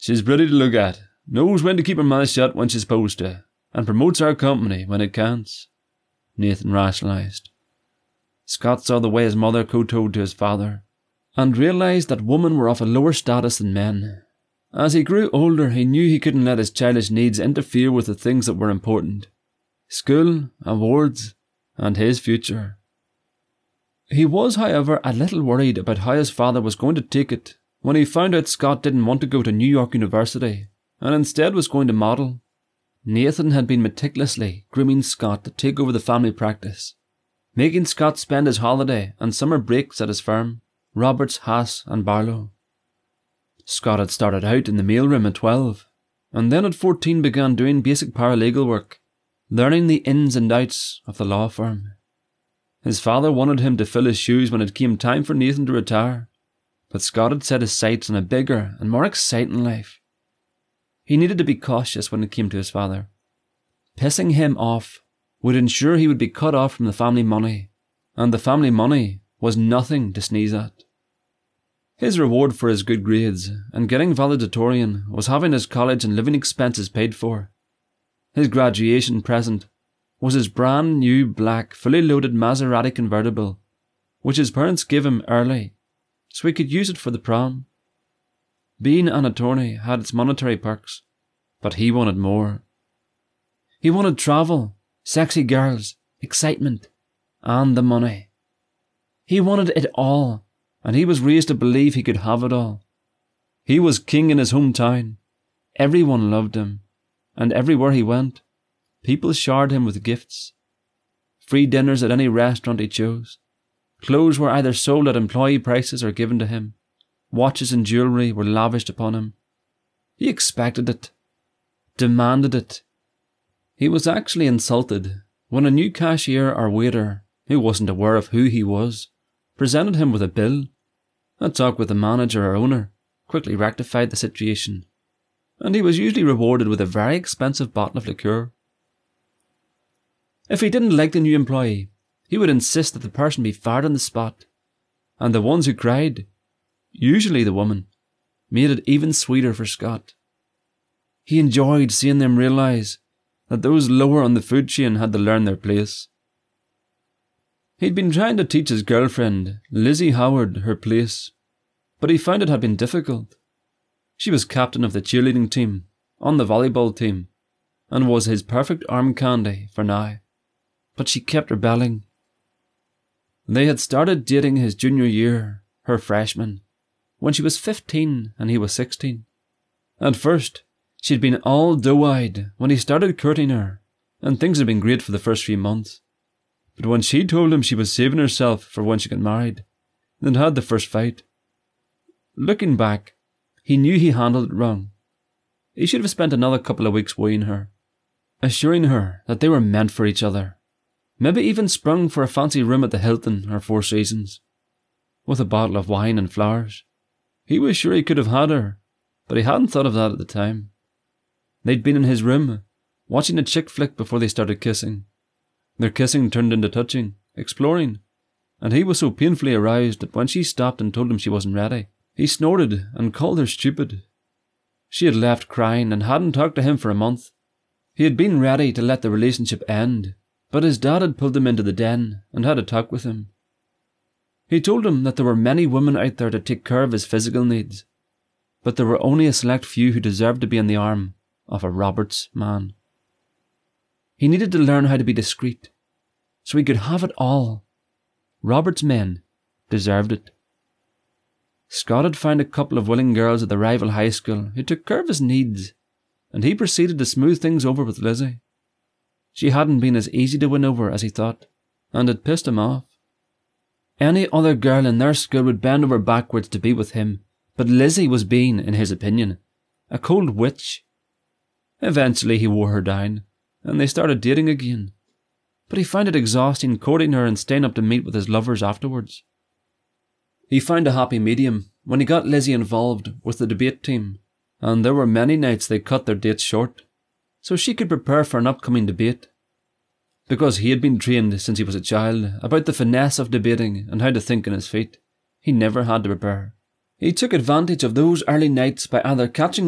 She's pretty to look at, knows when to keep her mouth shut when she's supposed to, and promotes our company when it counts," Nathan rationalised. Scott saw the way his mother kowtowed to his father, and realised that women were of a lower status than men. As he grew older, he knew he couldn't let his childish needs interfere with the things that were important: school, awards, and his future. He was, however, a little worried about how his father was going to take it when he found out Scott didn't want to go to New York University, and instead was going to model. Nathan had been meticulously grooming Scott to take over the family practice, making Scott spend his holiday and summer breaks at his firm, Roberts, Haas and Barlow. Scott had started out in the mailroom at 12, and then at 14 began doing basic paralegal work, learning the ins and outs of the law firm. His father wanted him to fill his shoes when it came time for Nathan to retire, but Scott had set his sights on a bigger and more exciting life. He needed to be cautious when it came to his father. Pissing him off would ensure he would be cut off from the family money, and the family money was nothing to sneeze at. His reward for his good grades and getting valedictorian was having his college and living expenses paid for. His graduation present was his brand new black, fully loaded Maserati convertible, which his parents gave him early so he could use it for the prom. Being an attorney had its monetary perks, but he wanted more. He wanted travel, sexy girls, excitement, and the money. He wanted it all, and he was raised to believe he could have it all. He was king in his hometown. Everyone loved him, and everywhere he went, people showered him with gifts. Free dinners at any restaurant he chose. Clothes were either sold at employee prices or given to him. Watches and jewellery were lavished upon him. He expected it, demanded it. He was actually insulted when a new cashier or waiter, who wasn't aware of who he was, presented him with a bill. A talk with the manager or owner quickly rectified the situation, and he was usually rewarded with a very expensive bottle of liqueur. If he didn't like the new employee, he would insist that the person be fired on the spot, and the ones who cried, usually the woman, made it even sweeter for Scott. He enjoyed seeing them realise that those lower on the food chain had to learn their place. He'd been trying to teach his girlfriend, Lizzie Howard, her place, but he found it had been difficult. She was captain of the cheerleading team, on the volleyball team, and was his perfect arm candy for now, but she kept rebelling. They had started dating his junior year, her freshman, when she was 15 and he was 16. At first, she'd been all doe-eyed when he started courting her, and things had been great for the first few months. But when she told him she was saving herself for when she got married, they'd had the first fight. Looking back, he knew he handled it wrong. He should have spent another couple of weeks wooing her, assuring her that they were meant for each other. Maybe even sprung for a fancy room at the Hilton or Four Seasons, with a bottle of wine and flowers. He was sure he could have had her, but he hadn't thought of that at the time. They'd been in his room, watching a chick flick before they started kissing. Their kissing turned into touching, exploring, and he was so painfully aroused that when she stopped and told him she wasn't ready, he snorted and called her stupid. She had left crying and hadn't talked to him for a month. He had been ready to let the relationship end, but his dad had pulled him into the den and had a talk with him. He told him that there were many women out there to take care of his physical needs, but there were only a select few who deserved to be in the arm of a Roberts man. He needed to learn how to be discreet, so he could have it all. Roberts' men deserved it. Scott had found a couple of willing girls at the rival high school who took care of his needs, and he proceeded to smooth things over with Lizzie. She hadn't been as easy to win over as he thought, and it pissed him off. Any other girl in their school would bend over backwards to be with him, but Lizzie was being, in his opinion, a cold witch. Eventually he wore her down, and they started dating again, but he found it exhausting courting her and staying up to meet with his lovers afterwards. He found a happy medium when he got Lizzie involved with the debate team, and there were many nights they cut their dates short, so she could prepare for an upcoming debate. Because he had been trained since he was a child about the finesse of debating and how to think on his feet, he never had to prepare. He took advantage of those early nights by either catching